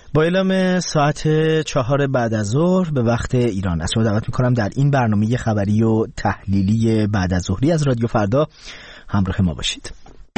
با اعلام ساعت 4 بعد از ظهر به وقت ایران از شما دعوت میکنم در این برنامه خبری و تحلیلی بعد از ظهری از رادیو فردا همراه ما باشید.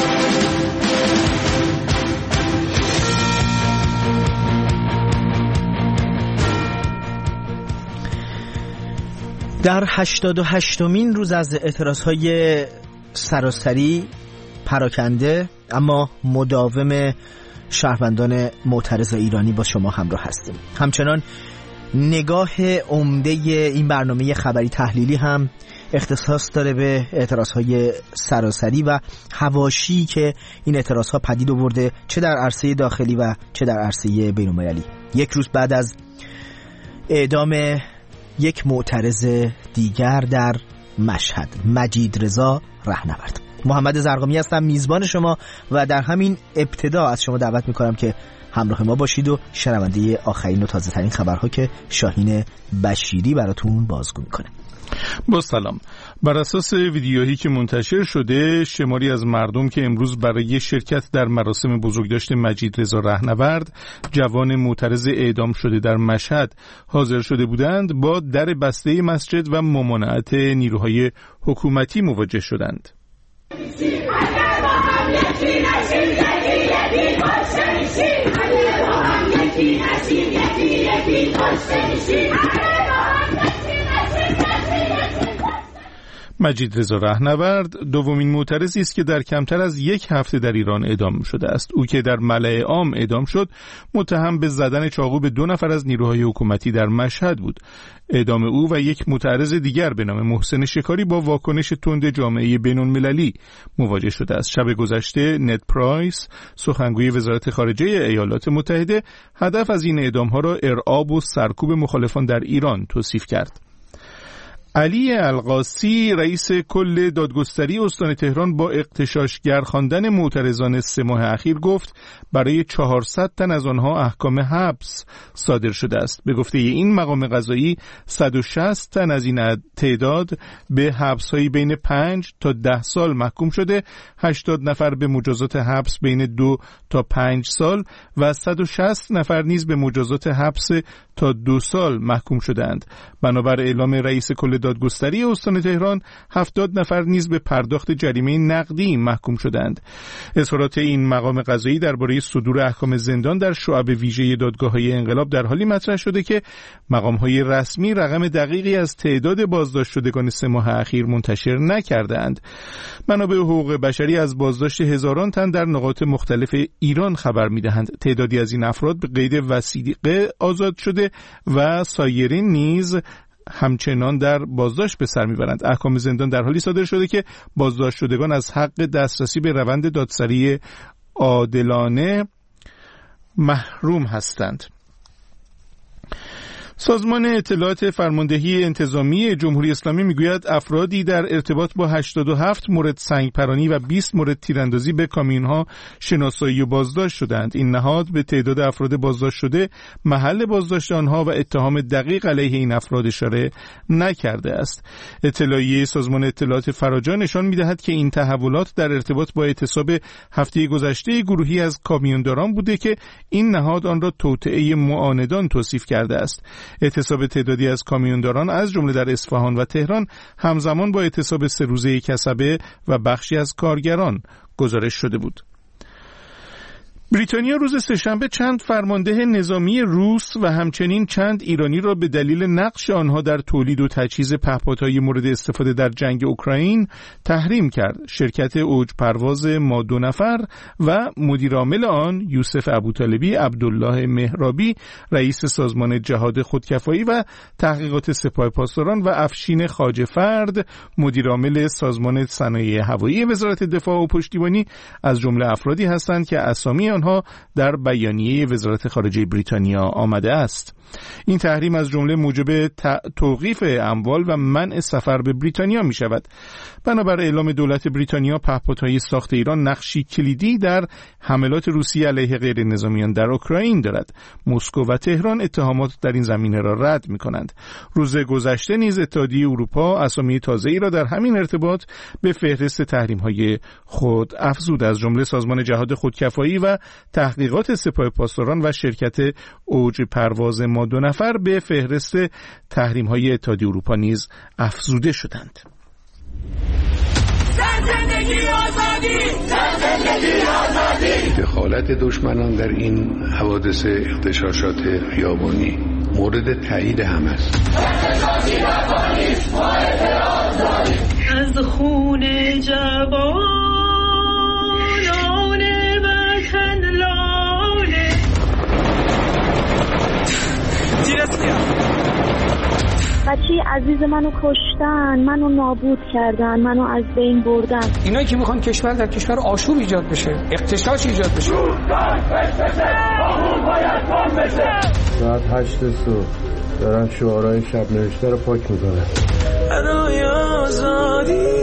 در 88مین روز از اعتراضهای سراسری پراکنده اما مداوم شهروندان معترض ایرانی با شما همراه هستیم. همچنان نگاه عمده این برنامه خبری تحلیلی هم اختصاص داره به اعتراضهای سراسری و حواشی که این اعتراضها پدید آورده، چه در عرصه داخلی و چه در عرصه بین‌المللی. یک روز بعد از اعدام یک معترض دیگر در مشهد، مجید رضا رهنورد. محمد زرقامی هستم، میزبان شما، و در همین ابتدا از شما دعوت میکنم که همراه ما باشید و شنونده آخرین و تازه ترین خبرها که شاهین بشیری براتون بازگو میکنه. با سلام. بر اساس ویدیویی که منتشر شده، شماری از مردم که امروز برای شرکت در مراسم بزرگداشت مجید رضا رهنورد، جوان معترض اعدام شده در مشهد، حاضر شده بودند، با در بسته مسجد و ممانعت نیروهای حکومتی مواجه شدند. مجید رضا رهنورد دومین معترضی است که در کمتر از یک هفته در ایران اعدام شده است. او که در ملأ عام اعدام شد، متهم به زدن چاقو به 2 نفر از نیروهای حکومتی در مشهد بود. اعدام او و یک معترض دیگر به نام محسن شکاری با واکنش تند جامعه بین‌المللی مواجه شده است. شب گذشته نت پرایس، سخنگوی وزارت خارجه ایالات متحده، هدف از این اعدام‌ها را ارعاب و سرکوب مخالفان در ایران توصیف کرد. علی القاسی، رئیس کل دادگستری استان تهران، با اغتشاشگر خواندن معترضان 3 ماه اخیر گفت برای 400 تن از آنها احکام حبس صادر شده است. به گفته این مقام قضایی، 160 تن از این تعداد به حبس‌های بین 5 تا 10 سال محکوم شده، 80 نفر به مجازات حبس بین 2 تا 5 سال و 160 نفر نیز به مجازات حبس تا 2 سال محکوم شدند. بنابر اعلام رئیس کل دادگستری استان تهران، 70 نفر نیز به پرداخت جریمه نقدی محکوم شدند. اظهارات این مقام قضایی درباره صدور احکام زندان در شعب ویژه دادگاه‌های انقلاب در حالی مطرح شده که مقام‌های رسمی رقم دقیقی از تعداد بازداشت شدگان 3 ماه اخیر منتشر نکردند. منابع حقوق بشری از بازداشت هزاران تن در نقاط مختلف ایران خبر می‌دهند. تعدادی از این افراد به قید وثیقه آزاد شده و سایرین نیز همچنان در بازداشت به سر میبرند. احکام زندان در حالی صادر شده که بازداشت شدگان از حق دسترسی به روند دادسری عادلانه محروم هستند. سازمان اطلاعات فرماندهی انتظامی جمهوری اسلامی میگوید افرادی در ارتباط با 87 مورد سنگپرانی و 20 مورد تیراندازی به کامیون‌ها شناسایی و بازداشت شدند. این نهاد به تعداد افراد بازداشت شده، محل بازداشت آنها و اتهام دقیق علیه این افراد اشاره نکرده است. اطلاعیه سازمان اطلاعات فراجا نشان می‌دهد که این تحولات در ارتباط با اعتصاب هفته گذشته گروهی از کامیونداران بوده که این نهاد آن را توطئه معاندان توصیف کرده است. اعتصاب تعدادی از کامیونداران از جمله در اصفهان و تهران همزمان با اعتصاب 3 روزه کسبه و بخشی از کارگران گزارش شده بود. بریتانیا روز سه‌شنبه چند فرمانده نظامی روس و همچنین چند ایرانی را به دلیل نقش آنها در تولید و تجهیز پهپادهای مورد استفاده در جنگ اوکراین تحریم کرد. شرکت اوج پرواز ما 2 نفر و مدیرعامل آن یوسف ابوطالبی، عبدالله مهرابی، رئیس سازمان جهاد خودکفایی و تحقیقات سپاه پاسداران، و افشین خواجه‌فرد، مدیرعامل سازمان صنایع هوایی وزارت دفاع و پشتیبانی، از جمله افرادی هستند که اسامی آنها در بیانیه وزارت خارجه بریتانیا آمده است. این تحریم از جمله موجب توقیف اموال و منع سفر به بریتانیا می شود. بنابر اعلام دولت بریتانیا، پهپادهای ساخت ایران نقشی کلیدی در حملات روسیه علیه غیر نظامیان در اوکراین دارد. مسکو و تهران اتهامات در این زمینه را رد می کنند. روز گذشته نیز اتحادیه اروپا اسامی تازه‌ای را در همین ارتباط به فهرست تحریم‌های خود افزود. از جمله سازمان جهاد خودکفایی و تحقیقات سپاه پاسداران و شرکت اوج پرواز ما 2 نفر به فهرست تحریم‌های اتحادیه اروپا نیز افزوده شدند. دخالت دشمنان در این حوادث اغتشاشات خیابانی مورد تایید هم است. از خون جوانان وطن لاله بچه عزیز منو کشتن، منو نابود کردن، منو از بین بردن. اینایی که میخوان کشور در کشور آشوب ایجاد بشه، اغتشاش ایجاد بشه. ساعت 8 صبح دارن شعارهای شب نوشته رو پاک میکنن. برای آزادی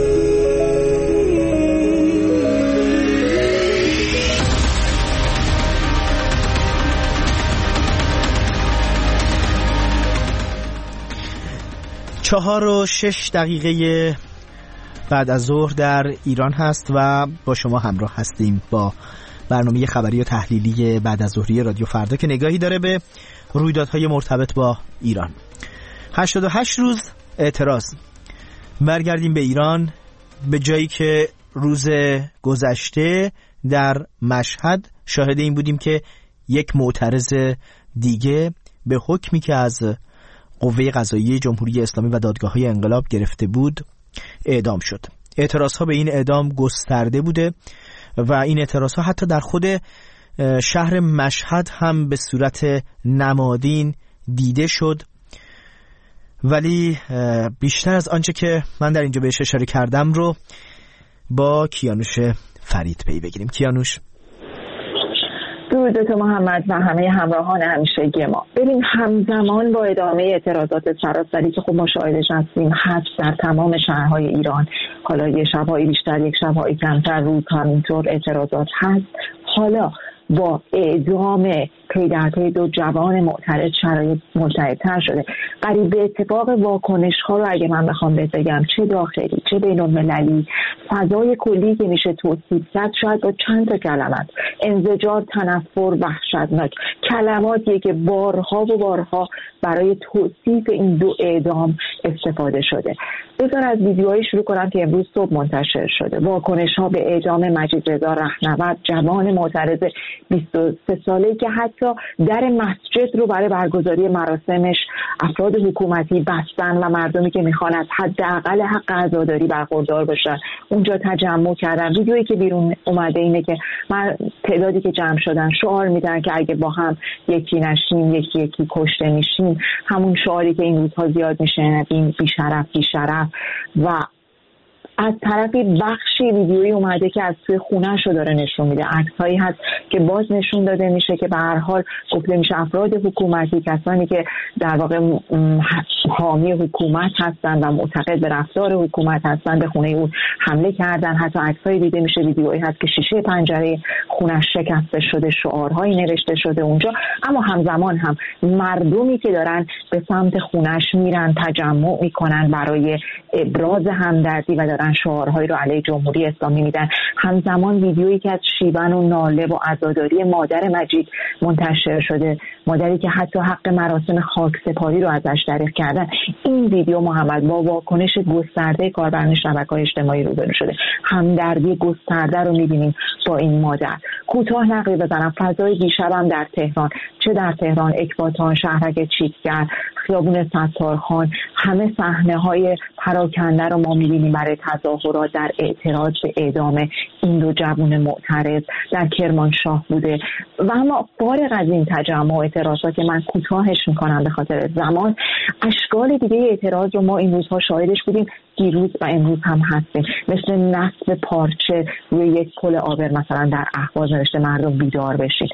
چهار و 6 دقیقه بعد از ظهر در ایران هست و با شما همراه هستیم با برنامه خبری و تحلیلی بعد از ظهری رادیو فردا که نگاهی داره به رویدادهای مرتبط با ایران. 88 روز اعتراض. برگردیم به ایران، به جایی که روز گذشته در مشهد شاهد این بودیم که یک معترض دیگه به حکمی که از قوه قضاییه جمهوری اسلامی و دادگاه‌های انقلاب گرفته بود اعدام شد. اعتراضها به این اعدام گسترده بوده و این اعتراضها حتی در خود شهر مشهد هم به صورت نمادین دیده شد. ولی بیشتر از آنچه که من در اینجا بهش اشاره کردم رو با کیانوش فرید پی بگیریم. کیانوش. درود محمد و همه همراهان همیشگی ما. ببین، همزمان با ادامه اعتراضات سراسری که خب ما شاهدش هستیم هست در تمام شهرهای ایران، حالا یه شب‌های بیشتر یک شب‌های کمتر روز همینطور اعتراضات هست، حالا با اعدام پی در پی 2 جوان معترض شرایط ملتهب‌تر شده. قریب به اتفاق واکنش‌ها رو اگه من بخوام بگم، چه داخلی چه بین‌المللی، فضای کلی که میشه توصیف کرد شاید با چند تا کلمات: انزجار، تنفر، وحشتناک، کلماتیه که بارها و بارها برای توصیف این 2 اعدام استفاده شده. بذار از ویدیوهایی شروع کنم که امروز صبح منتشر شده. واکنش‌ها به اعدام مجید رضا رهنورد، جوان معترض 23 ساله‌ای که حتی در مسجد رو برای برگزاری مراسمش افراد حکومتی بستن و مردمی که میخوان از حداقل حق عزاداری برخوردار باشن اونجا تجمع کردن. ویدیویی که بیرون اومده اینه که تعدادی که جمع شدن شعار میدن که اگه با هم یکی نشیم یکی یکی کشته میشیم، همون شعاری که این روزها زیاد میشه، این بیشرف. و از طرفی بخشی ویدیویی اومده که از توی خونه‌اش رو داره نشون میده. عکسایی هست که باز نشون داده میشه که به هر حال گفته میشه افراد حکومتی، کسانی که در واقع حامی حکومت هستن و معتقد به رفتار حکومت هستن، به خونه اون حمله کردن. حتی عکسایی دیده میشه، ویدیویی هست که شیشه پنجره خونه‌اش شکسته شده، شعارهایی نوشته شده اونجا. اما همزمان هم مردمی که دارن به سمت خونه‌اش میرن، تجمع میکنن برای ابراز همدردی و دارن شعارهایی رو علیه جمهوری اسلامی میدن. همزمان ویدیویی که از شیون و ناله و عزاداری مادر مجید منتشر شده، مادری که حتی حق مراسم خاکسپاری رو ازش دریغ کردن. این ویدیو محمد با واکنش گسترده کاربران شبکه‌های اجتماعی روبرو شده. همدردی گسترده رو میبینیم با این مادر. کوتاه نقلی بزنم، فضای دیشب هم در تهران، چه در تهران، اکباتان، شهرک چیتگر، خیابون ستارخان، همه صحنه‌های پراکنده رو ما می‌بینیم برای تظاهرات در اعتراض به اعدام این 2 جوان معترض. در کرمانشاه بوده. و اما فارغ از این تجمع و اعتراضات که من کوتاهش می‌کنم به خاطر زمان، اشکال دیگه اعتراض رو ما این روزها شاهدش بودیم، دیروز و امروز هم هستیم. مثل نصب پارچه روی یک پل عابر مثلا در اهواز نوشته مردم بیدار بشید.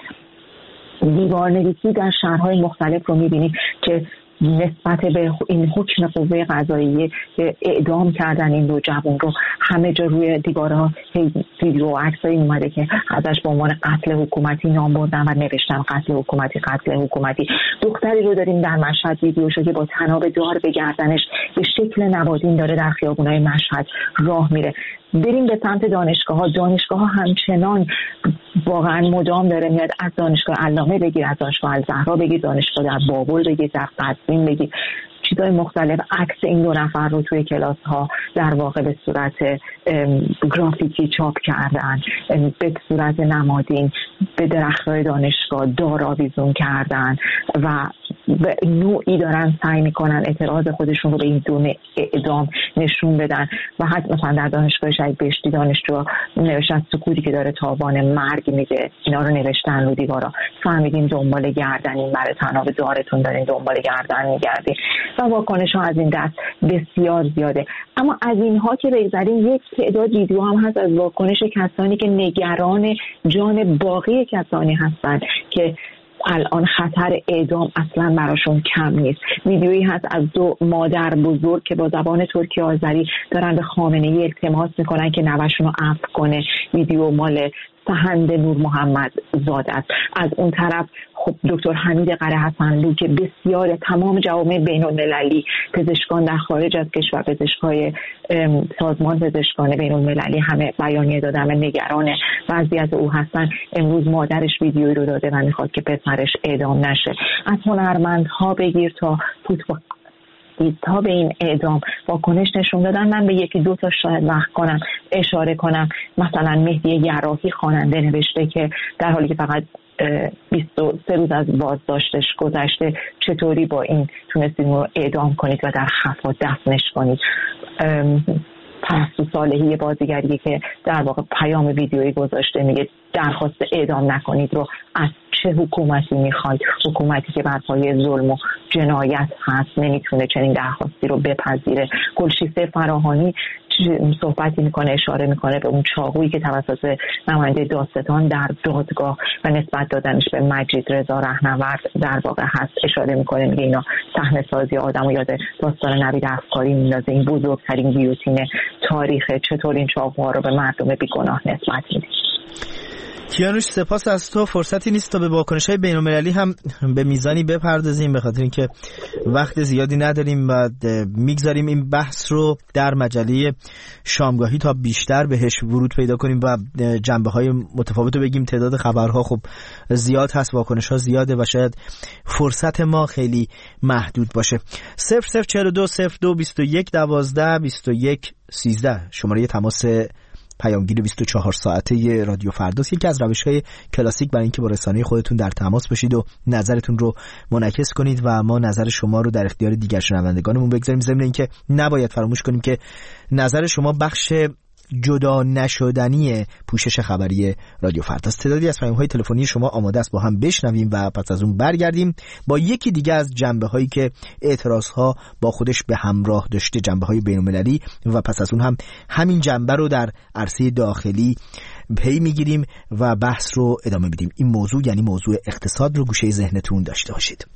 دیوارنویسی در شهرهای مختلف رو می‌بینیم که نسبت به این حکم قوه قضاییه که اعدام کردن این 2 جوان رو همه جا روی دیوارها ویدیو و عکسایی اومده که ازش به عنوان قتل حکومتی نام بردن و نوشتن قتل حکومتی. دختری رو داریم در مشهد، ویدیوشو که با طناب دار به گردنش به شکل نوادین داره در خیابونای مشهد راه میره. بریم به سمت دانشگاه ها همچنان واقعا مدام داره میاد. از دانشگاه علامه بگیر، از دانشگاه الزهرا بگیر، دانشگاه در بابل بگیر، در قزوین بگیر، چیزای مختلف عکس این دو نفر رو توی کلاس ها در واقع به صورت گرافیکی چاپ کردن، به صورت نمادین به درخت‌های دانشگاه داراویزون کردن و به نوعی دارن سعی میکنن اعتراض خودشون رو به این دونه اعدام نشون بدن. و حتی مثلا در دانشگاه شهید بهشتی دانشجو نوشتن سکوتی که داره تاوان مرگ میده، اینا رو نوشتن رو دیوارا، فهمیدین دنبال گردنین، برای تناب دارتون دارین دنبال گردن میگردین و واکنش ها از این دست بسیار زیاده. اما از اینها که بگذاریم یک تعداد ویدیو هم هست از واکنش کسانی که نگران جان باقی کسانی هستن که الان خطر اعدام اصلا براشون کم نیست. ویدیویی هست از دو مادر بزرگ که با زبان ترکی آذری دارن به خامنه‌ای التماس میکنن که نوه‌شون رو عفو کنه. ویدیو مال سهند نور محمد زاده است. از اون طرف خب دکتر حمید قره حسنلو که بسیار تمام جوامع بین‌المللی، پزشکان در خارج از کشور، پزشکای سازمان پزشکان بین‌المللی همه بیانیه دادن و نگران وضعیت او هستن. امروز مادرش ویدیویی رو داده و میخواد که پسرش اعدام نشه. از هنرمندها بگیر تا تا به این اعدام واکنش نشون دادن. من به یکی دو تا شاید اشاره کنم. مثلا مهدی یراحی خواننده نوشته که در حالی که فقط 23 روز از بازداشتش گذشته چطوری با این تونستید رو اعدام کنید و در خفا دفنش کنید. پرستو صالحی بازیگری که در واقع پیام ویدیویی گذاشته میگه درخواست اعدام نکنید رو از چه حکومتی میخواید؟ حکومتی که بر پایه ظلم و جنایت هست نمیتونه چنین درخواستی رو بپذیره. گلشیفته فراهانی صحبتی میکنه، اشاره میکنه به اون چاقویی که توسط نماینده دادستان در دادگاه و نسبت دادنش به مجید رضا رهنورد در واقع هست. اشاره میکنه میگه اینا صحنه سازی آدمو یاد داستان نوید افکاری میندازه، این بزرگترین گیوتین تاریخه، چطور این چاقوها رو به مردم بیگناه نسبت میده. کیانوش سپاس از تو. فرصتی نیست تا به واکنش‌های بین‌المللی هم به میزانی بپردازیم به خاطر اینکه وقت زیادی نداریم و میگذاریم این بحث رو در مجله شامگاهی تا بیشتر بهش ورود پیدا کنیم و جنبه‌های متفاوت رو بگیم. تعداد خبرها خب زیاد هست، واکنش‌ها زیاده و شاید فرصت ما خیلی محدود باشه. 0042 02 21 12 21 13 شماره تماس پیامگیر 24 ساعته رادیو فرداست. یکی از روش‌های کلاسیک برای اینکه با رسانه خودتون در تماس باشید و نظرتون رو منعکس کنید و ما نظر شما رو در اختیار دیگر شنوندگانمون بگذاریم. ضمن اینکه نباید فراموش کنیم که نظر شما بخش جدا نشدنی پوشش خبری رادیو فرداست. تعدادی از پیام‌های تلفنی شما آماده است با هم بشنویم و پس از اون برگردیم با یکی دیگه از جنبه‌هایی که اعتراض‌ها با خودش به همراه داشته، جنبه‌های بین‌المللی، و پس از اون هم همین جنبه رو در عرصه داخلی پی میگیریم و بحث رو ادامه میدیم. این موضوع یعنی موضوع اقتصاد رو گوشه ذهنتون داشته باشید.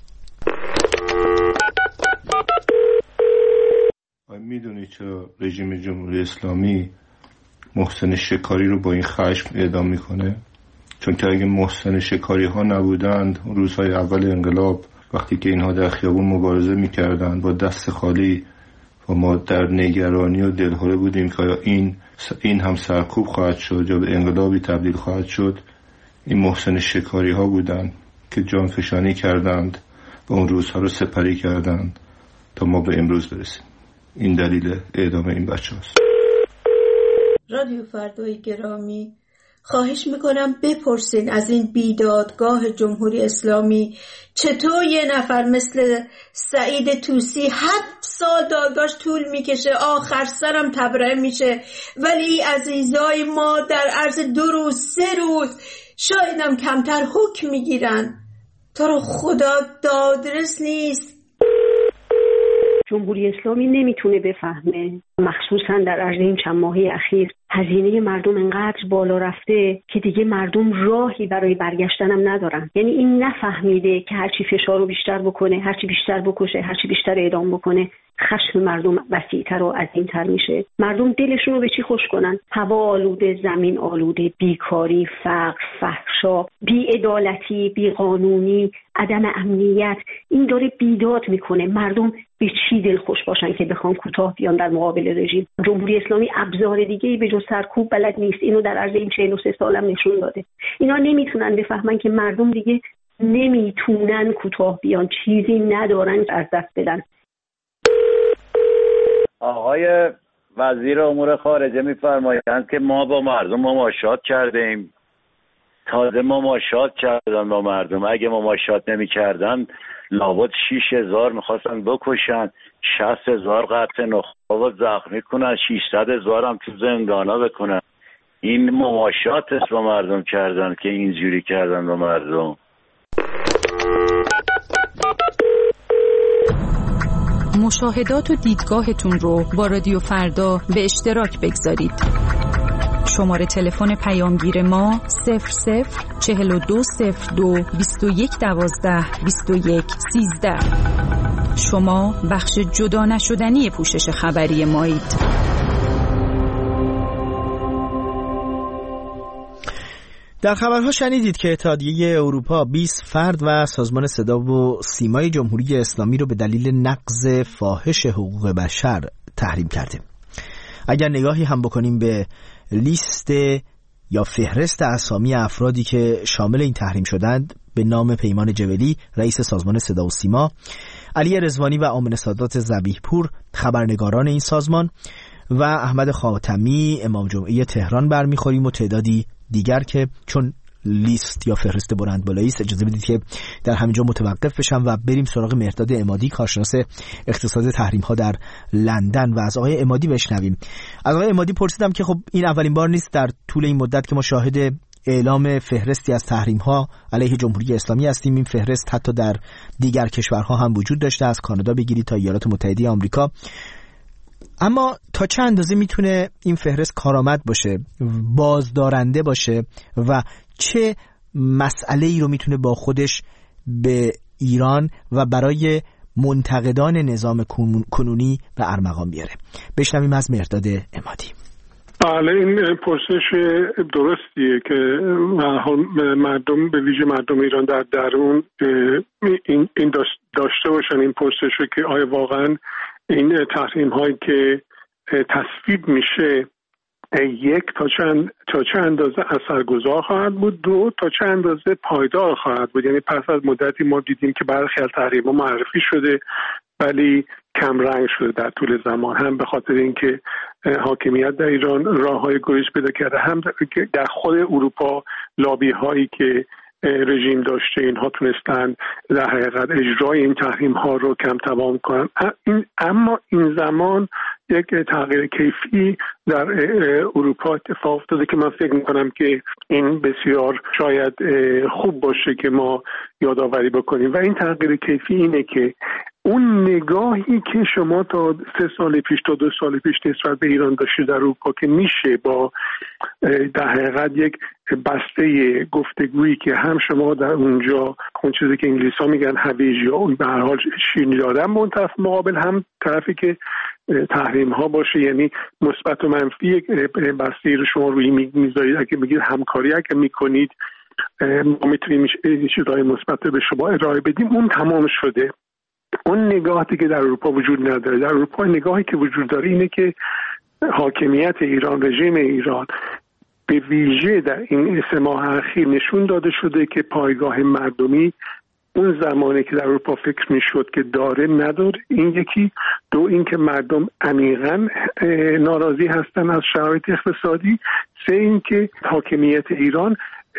میدونید چرا رژیم جمهوری اسلامی محسن شکاری رو با این خشم اعدام میکنه؟ چون که اگه محسن شکاری ها نبودند روزهای اول انقلاب وقتی که اینها در خیابون مبارزه میکردند با دست خالی و ما در نگرانی و دلهره بودیم که آیا این هم سرکوب خواهد شد یا به انقلابی تبدیل خواهد شد، این محسن شکاری ها بودند که جانفشانی کردند و اون روزها رو سپری کردند تا ما به امروز برسیم. این دلیل اعدام این بچه هست. رادیو فردای گرامی، خواهش میکنم بپرسین از این بیدادگاه جمهوری اسلامی چطور یه نفر مثل سعید طوسی 7 سال دادگاهش طول میکشه، آخر سرم تبرئه میشه، ولی عزیزای ما در عرض 2 روز 3 روز شایدم کمتر حکم میگیرن. تو رو خدا دادرس نیست. جمهوری اسلامی نمیتونه بفهمه، مخصوصا در عرض این چند ماهی اخیر هزینه مردم انقدر بالا رفته که دیگه مردم راهی برای برگشتن هم ندارن. یعنی این نفهمیده که هرچی فشار رو بیشتر بکنه، هرچی بیشتر بکشه، هرچی بیشتر اعدام بکنه، خشم مردم وسیع‌تر و عظیم‌تر میشه. مردم دلشون رو به چی خوش کنن؟ هوا آلوده، زمین آلوده، بیکاری، فقر، فحشا، بی‌عدالتی، بی‌قانونی، عدم امنیت، این داره بیداد میکنه. مردم به چی دلخوش باشن که بخوان کوتاه بیان در مقابل رژیم. جمهوری اسلامی ابزار دیگه‌ای به جز سرکوب بلد نیست. اینو در عرض این 43 سالم نشون داده. اینا نمیتونن بفهمن که مردم دیگه نمیتونن کوتاه بیان، چیزی ندارن از دست بدن. آقای وزیر امور خارجه میفرمایند که ما با مردم مماشات کردیم. تازه مماشات کردن با مردم. اگه مماشات نمی کردن لابد 6,000 میخواستن بکشن، 60,000 قطع نخاع زخمی کنن، 600,000 هم تو زندانا بکنن. این مماشات است با مردم کردن که اینجوری کردن با مردم. مشاهدات و دیدگاهتون رو با رادیو فردا به اشتراک بگذارید. شماره تلفن پیامگیر ما 00420221122113. شما بخش جدا نشدنی پوشش خبری مایید. در خبرها شنیدید که اتحادیه اروپا 20 فرد و سازمان صدا و سیمای جمهوری اسلامی رو به دلیل نقض فاحش حقوق بشر تحریم کرده. اگر نگاهی هم بکنیم به لیست یا فهرست اسامی افرادی که شامل این تحریم شدند، به نام پیمان جبلی رئیس سازمان صدا و سیما، علی رضوانی و آمنه سادات ذبیح‌پور خبرنگاران این سازمان و احمد خاتمی امام جمعه تهران برمیخوریم و تعدادی دیگر که چون لیست یا فهرست بلند بالایی است اجازه بدید که در همینجا متوقف بشم و بریم سراغ مهرداد عمادی، کارشناس اقتصاد تحریم ها در لندن، و از آقای عمادی بشنویم. از آقای عمادی پرسیدم که خب این اولین بار نیست در طول این مدت که ما شاهد اعلام فهرستی از تحریم ها علیه جمهوری اسلامی هستیم. این فهرست حتی در دیگر کشورها هم وجود داشته، از کانادا بگیرید تا ایالات متحده آمریکا. اما تا چه اندازه میتونه این فهرست کارآمد باشه، بازدارنده باشه و چه مسئله‌ای رو میتونه با خودش به ایران و برای منتقدان نظام کنونی و ارمغان بیاره؟ بشنویم از مهرداد عمادی. بله، این پرسش درستیه که مردم به ویژه مردم ایران در درون این داشته باشن این پرسش رو که آیا واقعا این تحریم هایی که تصویب میشه یک تا چه اندازه اثرگذار خواهد بود، دو تا چه اندازه پایدار خواهد بود. یعنی پس از مدتی ما دیدیم که برخی از تحریم ها معرفی شده ولی کم رنگ شده در طول زمان، هم به خاطر اینکه حاکمیت در ایران راههای گریز پیدا کرده، هم در خود اروپا لابی هایی که رژیم داشته اینها تونستن در حقیقت اجرای این تحریم ها رو کم توان کنن. اما این زمان یک تغییر کیفی در اروپا اتفاق افتاده که من فکر میکنم که این بسیار شاید خوب باشه که ما یادآوری بکنیم، و این تغییر کیفی اینه که اون نگاهی که شما تا 3 سال پیش تا 2 سال پیش نسبت به ایران داشته در اروپا که میشه با در حقیقت یک بسته گفتگویی که هم شما در اونجا اون چیزی که انگلیس ها میگن هویجی ها به هر حال شیرینی دادن به اون طرف مقابل، هم طرفی که تحریم ها باشه، یعنی مثبت و منفی بسته رو شما روی میذارید. اگه بگید همکاری اگه میکنید ما میتونیم چیزهای مثبت به شما ارائه بدیم، اون تمام شده. اون نگاهی که در اروپا وجود نداره. در اروپا نگاهی که وجود داره اینه که حاکمیت ایران، رژیم ایران به ویژه در این 3 ماه اخیر نشون داده شده که پایگاه مردمی اون زمانی که در اروپا فکر میشد که داره نداره. این یکی. دو، این که مردم عمیقاً ناراضی هستن از شرایط اقتصادی. 3، این که حاکمیت ایران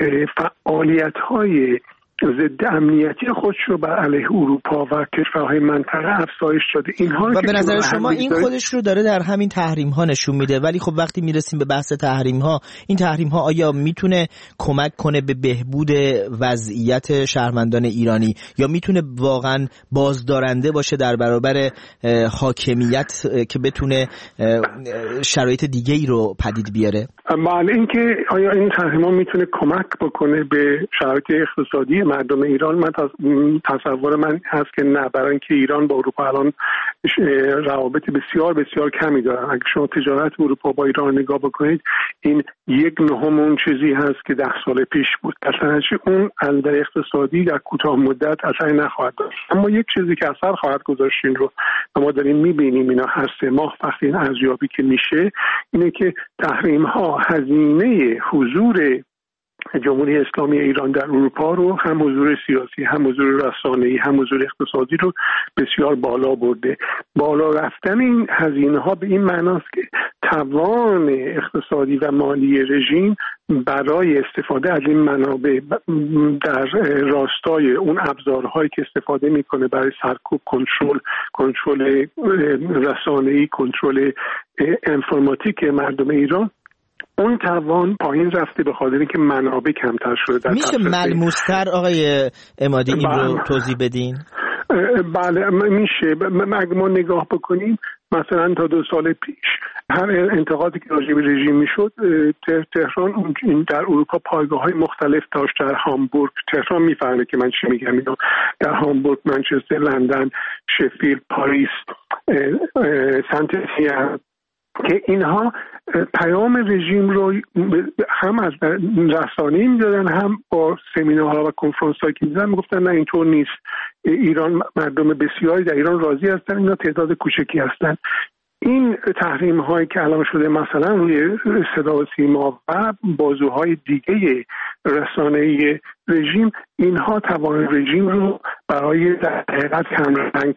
فعالیت‌های ضد امنیتی خودش رو بر علیه اروپا و کشورهای منطقه افزایش داده. اینها و به نظر شما این خودش رو داره در همین تحریم ها نشون میده. ولی خب وقتی میرسیم به بحث تحریم ها، این تحریم ها آیا میتونه کمک کنه به بهبود وضعیت شهروندان ایرانی یا میتونه واقعا بازدارنده باشه در برابر حاکمیت که بتونه شرایط دیگه ای رو پدید بیاره؟ بله، اینکه آیا این تحریم ها میتونه کمک بکنه به شرایط اقتصادی مردم ایران، من تصور من هست که نه، برای اینکه ایران با اروپا الان روابط بسیار بسیار کمی دارن. اگه شما تجارت اروپا با ایران نگاه بکنید، این 1/9 اون چیزی هست که 10 سال پیش بود. اصلا اون اثر اقتصادی در کوتاه مدت اثر نخواهد داشت، اما یک چیزی که اثر خواهد گذاشت این رو ما داریم میبینیم اینا هر 3 ماه وقتی این ارزیابی که میشه اینه که تحریم ها هزینه حضور جمهوری اسلامی ایران در اروپا رو، هم حضور سیاسی، هم حضور رسانه‌ای، هم حضور اقتصادی رو بسیار بالا برده. بالا رفتن این هزینه ها به این معناست که توان اقتصادی و مالی رژیم برای استفاده از این منابع در راستای اون ابزارهایی که استفاده میکنه برای سرکوب، کنترل رسانه‌ای، کنترل انفرماتیک مردم ایران، اون توان پایین رفته به خاطر اینکه منابع کمتر شده. میشه ملموس‌تر آقای عمادی این رو توضیح بدین؟ بله میشه. اگه ما نگاه بکنیم مثلا تا 2 سال پیش هر انتقادی که راجع به رژیم میشد، تهران در اروپا پایگاه‌های مختلف داشت. در هامبورگ، تهران میفهمه که من چی میگم اینو، در هامبورگ، منچستر، لندن، شفیلد، پاریس، سنت اتین، که اینها پیام رژیم رو هم از رسانه‌ای میدادن، هم با سمینارها و کنفرانس‌هایی که می‌دادن میگفتن نه اینطور نیست، ایران مردم بسیاری در ایران راضی هستن، اینا تعداد کوچکی هستن. این تحریم هایی که الان شده مثلا روی صدا و سیما و بازوهای دیگه رسانه‌ای رژیم، اینها توان رژیم رو برای در حقیقت کمرنگ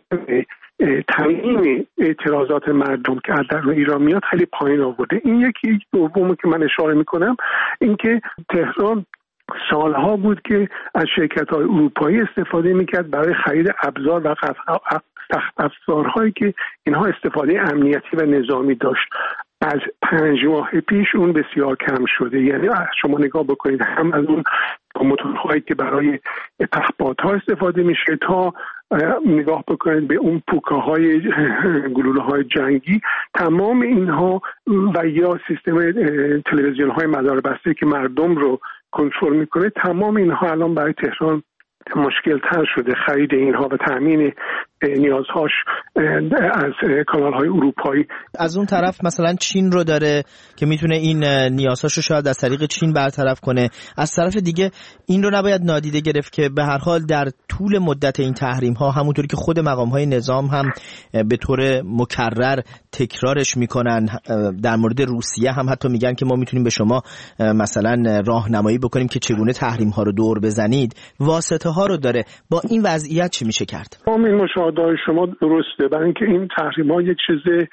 تعیین اعتراضات مردم که از در ایران میاد خیلی پایین آورده. این یکی. دومی که من اشاره میکنم این که تهران سالها بود که از شرکت‌های اروپایی استفاده میکرد برای خرید ابزار و سخت افزارهایی که اینها استفاده امنیتی و نظامی داشت. از 5 ماه پیش اون بسیار کم شده. یعنی شما نگاه بکنید، هم از اون موتورهایی که برای پهپادها استفاده میشه تا نگاه بکنید به اون پوکاهای گلوله‌های جنگی، تمام اینها و یا سیستم تلویزیون‌های مداربسته که مردم رو کنترل میکنه، تمام اینها الان برای تهران مشکل تر شده خرید اینها و تامین نیازهاش از کانال‌های اروپایی. از اون طرف مثلا چین رو داره که میتونه این نیازهاش رو شاید از طریق چین برطرف کنه. از طرف دیگه این رو نباید نادیده گرفت که به هر حال در طول مدت این تحریم ها، همونطوری که خود مقام‌های نظام هم به طور مکرر تکرارش میکنن، در مورد روسیه هم حتی میگن که ما میتونیم به شما مثلا راهنمایی بکنیم که چگونه تحریم ها رو دور بزنید، واسطه ها رو داره. با این وضعیت چی میشه کرد؟ این مشاهده شما درسته، برای اینکه این تحریم ها یک چیز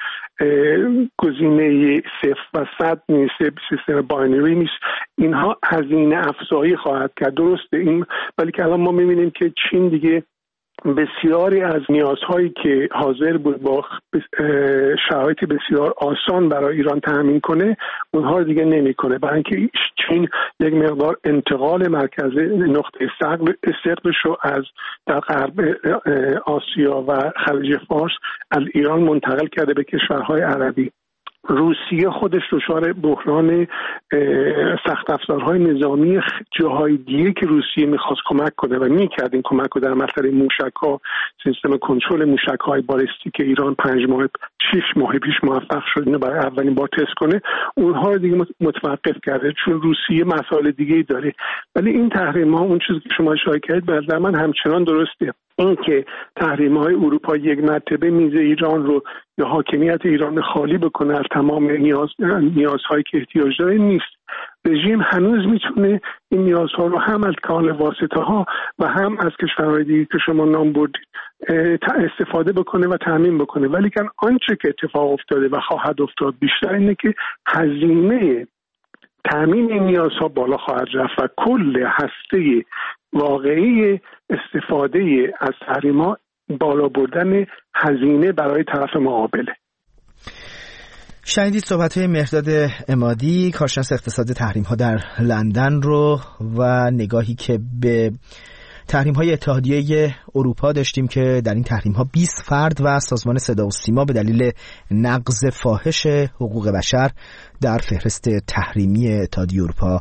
گزینه 0 و 100 نیست، سیستم باینری نیست، اینها هزینه افزایی خواهد کرد. درسته این، ولی که الان ما میبینیم که چین دیگه بسیاری از نیازهایی که حاضر بود با شرایط بسیار آسان برای ایران تامین کنه، اونها رو دیگه نمیکنه، برای اینکه چین یک مقدار انتقال مرکز نقطه ثقلش رو از در غرب آسیا و خلیج فارس از ایران منتقل کرده به کشورهای عربی. روسیه خودش دچار بحران سخت افزارهای نظامی جاهای دیگه که روسیه میخواست کمک کنه و میکرد این کمک رو در مسئله موشک‌ها، سیستم کنترل موشک‌های بالستیک ایران 6 ماه پیش موفق شد اینو برای اولین بار تست کنه، اونها رو دیگه متوقف کرده چون روسیه مسائل دیگه‌ای داره. ولی این تحریم‌ها، اون چیزی که شما اشاره کردید، به نظر من همچنان درسته. این که تحریم‌های اروپا یک مرتبه میز ایران رو یا حاکمیت ایران خالی بکنه از تمام نیازهایی که احتیاج داره نیست. رژیم هنوز میتونه این نیازها رو هم از کانال واسطه‌ها و هم از کشورهای دیگه که شما نام بردید استفاده بکنه و تامین بکنه. ولی که آنچه که اتفاق افتاده و خواهد افتاد بیشتر اینه که هزینه تامین این نیازها بالا خواهد رفت و کل هسته واقعی استفاده از تحریم‌ها بالا بردن هزینه برای طرف مقابله. شنیدید صحبت‌های مهرداد عمادی، کارشناس اقتصاد تحریم‌ها در لندن رو و نگاهی که به تحریم‌های اتحادیه اروپا داشتیم که در این تحریم‌ها 20 فرد و سازمان صدا و سیما به دلیل نقض فاحش حقوق بشر در فهرست تحریمی اتحادیه اروپا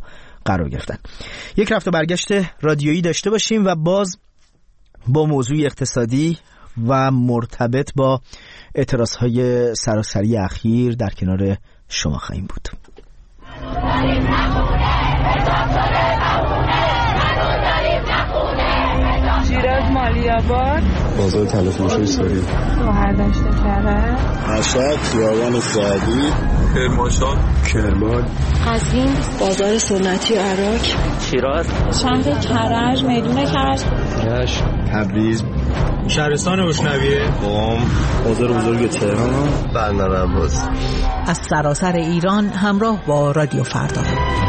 قرار گرفتن. یک رفت و برگشت رادیویی داشته باشیم و باز با موضوع اقتصادی و مرتبط با اعتراضهای سراسری اخیر در کنار شما خواهیم بود. شیراز مالی‌آباد، بازار تلافروشی سوری، شهردشت کرج، مشهد، خیابان سعدی، کرمانشاه، کرمان، قزوین، بازار سنتی عراق، شیراز، شهر کرج، میدون کرج، رشت، تبریز، شهرستان اشنویه، قم، بازار بزرگ تهران، بندر عباس. از سراسر ایران همراه با رادیو فردا.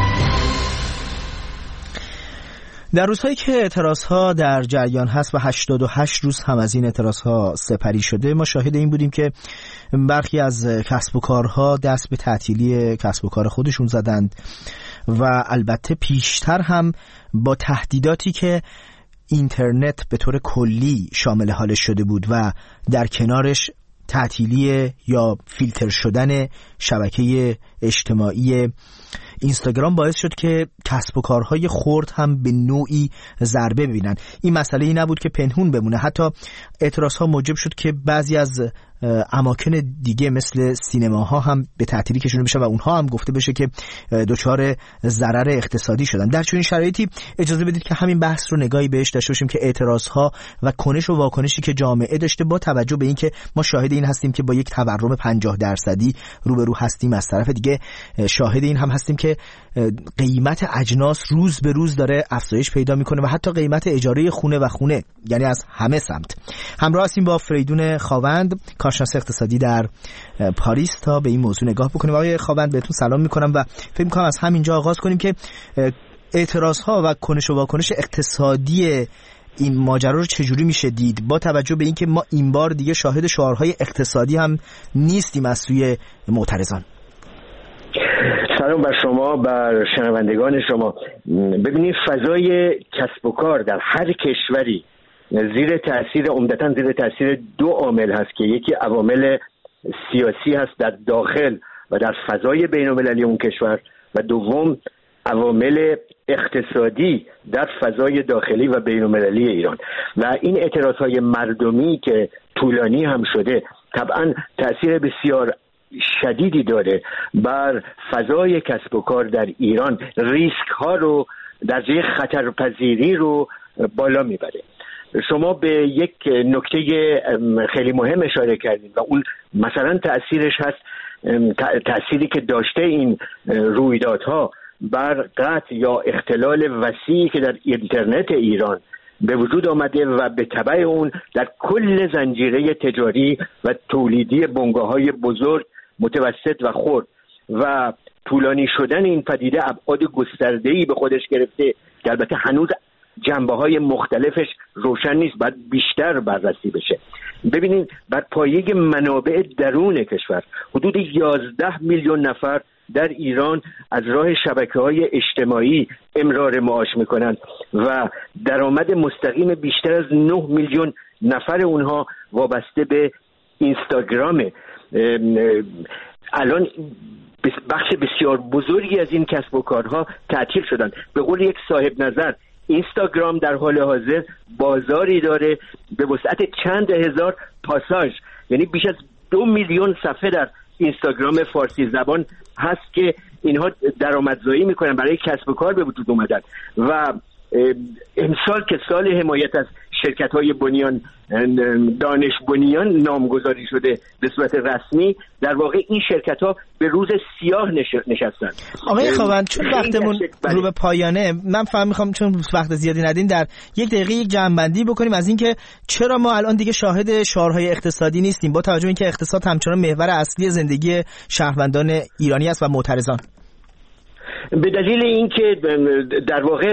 در روزهایی که اعتراضها در جریان هست و 88 روز هم از این اعتراضها سپری شده، ما شاهد این بودیم که برخی از کسب و کارها دست به تعطیلی کسب و کار خودشون زدند و البته پیشتر هم با تهدیداتی که اینترنت به طور کلی شامل حالش شده بود و در کنارش تعطیلی یا فیلتر شدن شبکه اجتماعی اینستاگرام باعث شد که کسب و کارهای خرد هم به نوعی ضربه ببینن. این مسئله ای نبود که پنهون بمونه، حتی اعتراضها موجب شد که بعضی از اماکن دیگه مثل سینماها هم به تعطیلی کشونده بشه و اونها هم گفته بشه که دچار ضرر اقتصادی شدن. در چنین شرایطی اجازه بدید که همین بحث رو نگاهی بهش داشته باشیم که اعتراضها و کنش و واکنشی که جامعه داشته با توجه به اینکه ما شاهد این هستیم که با یک تورم 50% روبرو هستیم، از طرف دیگه شاهد این هم هستیم که قیمت اجناس روز به روز داره افزایش پیدا میکنه و حتی قیمت اجاره خونه و خونه، یعنی از همه سمت. همراه هستیم با فریدون خاوند، کارشناس اقتصادی در پاریس، تا به این موضوع نگاه بکنیم. آقای خاوند بهتون سلام میکنم و فکر میکنم از همینجا آغاز کنیم که اعتراضها و کنش و واکنش اقتصادی این ماجرا رو چجوری میشه دید با توجه به اینکه ما این بار دیگه شاهد شعارهای اقتصادی هم نیستیم از سوی معترضان. سلام بر شما، بر شنوندگان شما. ببینید فضای کسب و کار در هر کشوری عمدتاً زیر تاثیر دو عامل هست که یکی عوامل سیاسی هست در داخل و در فضای بین‌المللی اون کشور و دوم عوامل اقتصادی در فضای داخلی و بین‌المللی ایران. و این اعتراضهای مردمی که طولانی هم شده طبعاً تأثیر بسیار شدیدی داره بر فضای کسب و کار در ایران، ریسک ها رو، درجه خطرپذیری رو بالا میبره. شما به یک نکته خیلی مهم اشاره کردید و اون مثلا تأثیرش هست، تأثیری که داشته این رویدادها بر قطع یا اختلال وسیعی که در اینترنت ایران به وجود آمده و به تبع اون در کل زنجیره تجاری و تولیدی بنگاه‌های بزرگ، متوسط و خرد و طولانی شدن این پدیده ابعاد گسترده‌ای به خودش گرفته که البته هنوز جنبه‌های مختلفش روشن نیست، باید بیشتر بررسی بشه. ببینید بر پایه منابع درون کشور حدود 11 میلیون نفر در ایران از راه شبکه‌های اجتماعی امرار معاش میکنند و درآمد مستقیم بیشتر از 9 میلیون نفر اونها وابسته به اینستاگرامه. الان بخش بسیار بزرگی از این کسب و کارها تعطیل شدن. به قول یک صاحب نظر اینستاگرام در حال حاضر بازاری داره به وسعت چند هزار پاساژ، یعنی بیش از 2 میلیون صفحه در اینستاگرام فارسی زبان هست که اینها درآمدزایی میکنن، برای کسب و کار به وجود اومدن و امسال که سال حمایت از شرکت‌های بنیان دانش بنیان نامگذاری شده به صورت رسمی، در واقع این شرکت‌ها به روز سیاه نشستن. آقای خاوند چون وقتمون رو به پایانه، من فهم می‌خوام چون وقت زیادی ندین در یک دقیقه یک جمع‌بندی بکنیم از اینکه چرا ما الان دیگه شاهد شعارهای اقتصادی نیستیم با توجه به اینکه اقتصاد همچنان محور اصلی زندگی شهروندان ایرانی است و معترضان. به دلیل اینکه در واقع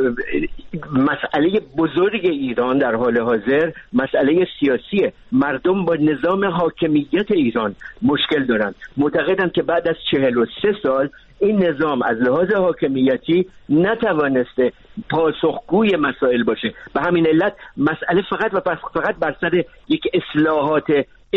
مسئله بزرگ ایران در حال حاضر مسئله سیاسیه. مردم با نظام حاکمیت ایران مشکل دارن، معتقدند که بعد از 43 سال این نظام از لحاظ حاکمیتی نتوانسته پاسخگوی مسائل باشه. به همین علت مسئله فقط بر سر یک اصلاحات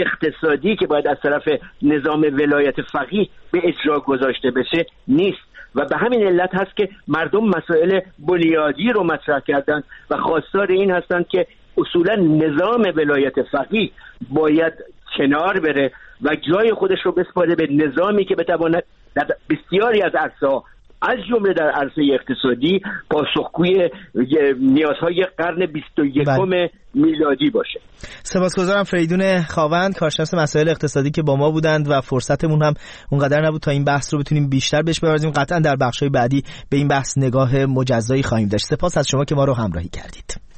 اقتصادی که باید از طرف نظام ولایت فقیه به اجرا گذاشته بشه نیست و به همین علت هست که مردم مسائل بنیادی رو مطرح کردن و خواستار این هستند که اصولا نظام ولایت فقیه باید کنار بره و جای خودش رو بسپاره به نظامی که بتواند در بسیاری از عرصه‌ها از جمله در عرصه اقتصادی پاسخگوی نیازهای قرن 21 میلادی باشه. سپاسگزارم فریدون خاوند، کارشناس مسائل اقتصادی که با ما بودند و فرصتمون هم اونقدر نبود تا این بحث رو بتونیم بیشتر بهش بپردازیم. قطعا در بخش‌های بعدی به این بحث نگاه مجزایی خواهیم داشت. سپاس از شما که ما رو همراهی کردید.